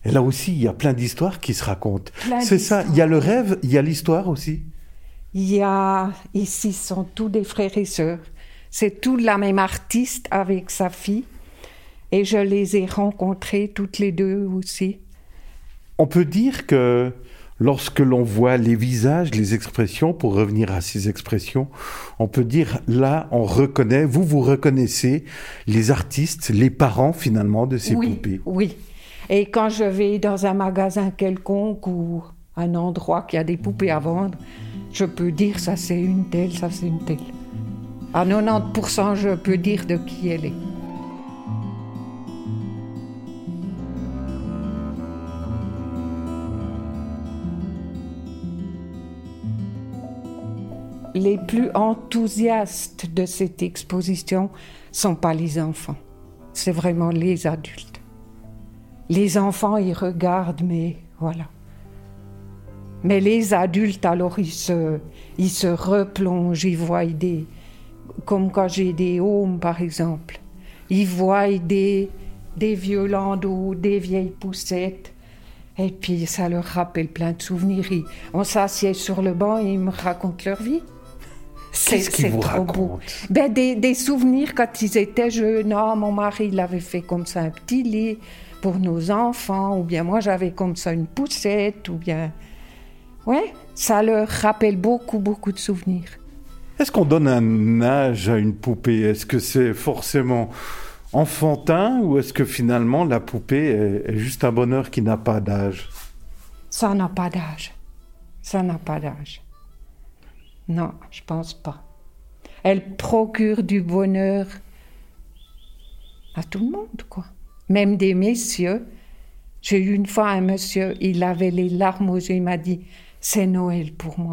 Et là aussi, il y a plein d'histoires qui se racontent. C'est d'histoires. ça, il y a le rêve, il y a l'histoire aussi. Ici, ce sont tous des frères et sœurs. C'est tout la même artiste avec sa fille. Et je les ai rencontrés toutes les deux aussi. On peut dire que lorsque l'on voit les visages, les expressions, pour revenir à ces expressions, on peut dire, là, on reconnaît, vous reconnaissez les artistes, les parents finalement de ces poupées. Oui. Et quand je vais dans un magasin quelconque ou un endroit qui a des poupées à vendre, je peux dire ça c'est une telle, ça c'est une telle. À 90%, je peux dire de qui elle est. Les plus enthousiastes de cette exposition ne sont pas les enfants, c'est vraiment les adultes. Les enfants, ils regardent, mais voilà. Mais les adultes, alors, ils se replongent, ils voient comme quand j'ai des mômes, par exemple, ils voient des vieux landaux, des vieilles poussettes, et puis ça leur rappelle plein de souvenirs. On s'assied sur le banc et ils me racontent leur vie. Qu'est-ce qu'ils vous racontent ? Des souvenirs quand ils étaient jeunes. Oh, mon mari, il avait fait comme ça un petit lit pour nos enfants, ou bien moi j'avais comme ça une poussette, ou bien... Ouais, ça leur rappelle beaucoup, beaucoup de souvenirs. Est-ce qu'on donne un âge à une poupée ? Est-ce que c'est forcément enfantin ou est-ce que finalement la poupée est juste un bonheur qui n'a pas d'âge ? Ça n'a pas d'âge. Ça n'a pas d'âge. Non, je pense pas. Elle procure du bonheur à tout le monde, quoi. Même des messieurs. J'ai eu une fois un monsieur, il avait les larmes aux yeux, il m'a dit « C'est Noël pour moi ».